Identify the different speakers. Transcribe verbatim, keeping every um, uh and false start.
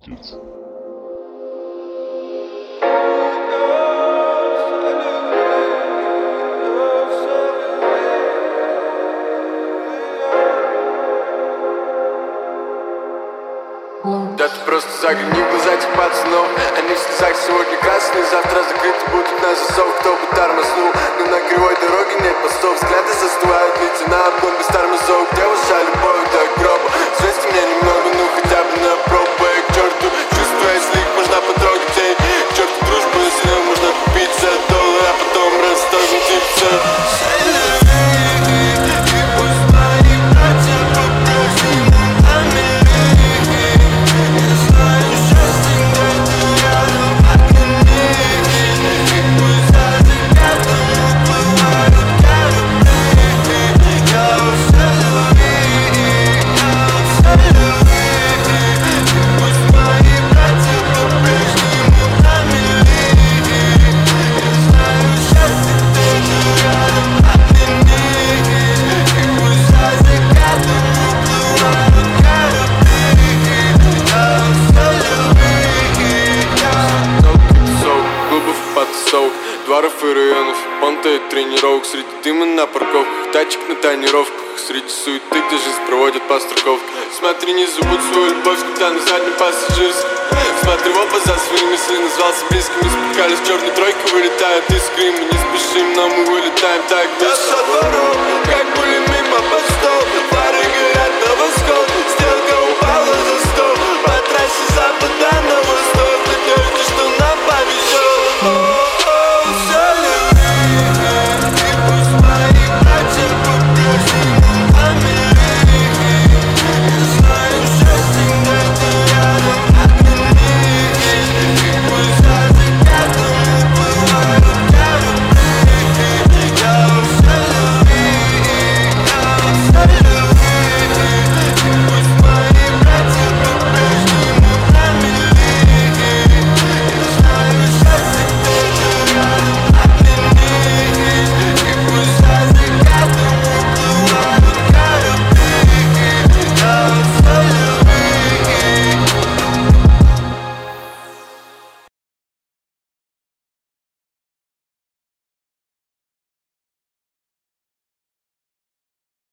Speaker 1: отец.
Speaker 2: Да ты просто загляни в глаза этих пацанов. Они в слезах сегодня красные, завтра закрыты будут на засов. Кто бы тормознул, но на кривой дороге нет постов. Взгляды застывают, лица на обгон без тормозов. Где ваша любовь до гроба? Звезд меня немного, ну хотя бы на пробу. К черту чувства, если их можно потрогать. Эй, к черту дружбу, если ее можно купить за доллар, а потом расторгнуть и все. Дворов и районов, понты тренировок. Среди дыма на парковках, тачек на тонировках. Среди суеты, где жизнь проводит по строковке. Смотри, не забудь свою любовь, когда на заднем пассажирском. Смотри в оба за свои мысли, назвался близким. Мы спускались, черной тройкой вылетают искры. Мы не спешим, но мы вылетаем так быстро. Я шел двором, как были мимо постов.